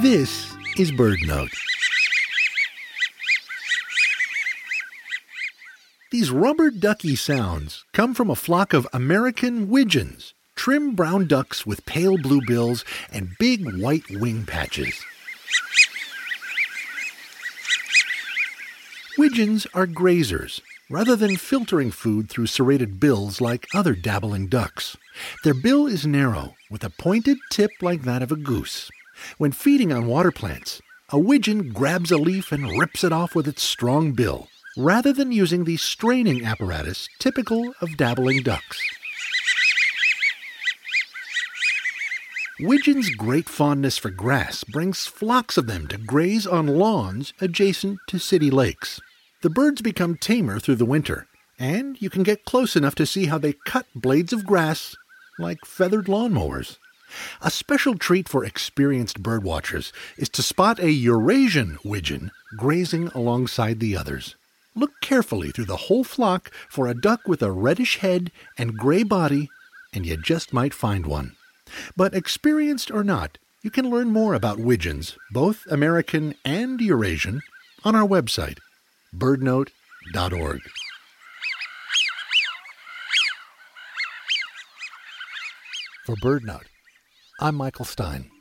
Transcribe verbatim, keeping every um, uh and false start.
This is BirdNote. These rubber ducky sounds come from a flock of American widgeons, trim brown ducks with pale blue bills and big white wing patches. Widgeons are grazers, rather than filtering food through serrated bills like other dabbling ducks. Their bill is narrow, with a pointed tip like that of a goose. When feeding on water plants, a widgeon grabs a leaf and rips it off with its strong bill, rather than using the straining apparatus typical of dabbling ducks. Widgeons' great fondness for grass brings flocks of them to graze on lawns adjacent to city lakes. The birds become tamer through the winter, and you can get close enough to see how they cut blades of grass like feathered lawnmowers. A special treat for experienced birdwatchers is to spot a Eurasian widgeon grazing alongside the others. Look carefully through the whole flock for a duck with a reddish head and gray body, and you just might find one. But experienced or not, you can learn more about widgeons, both American and Eurasian, on our website, birdnote dot org. For BirdNote, I'm Michael Stein.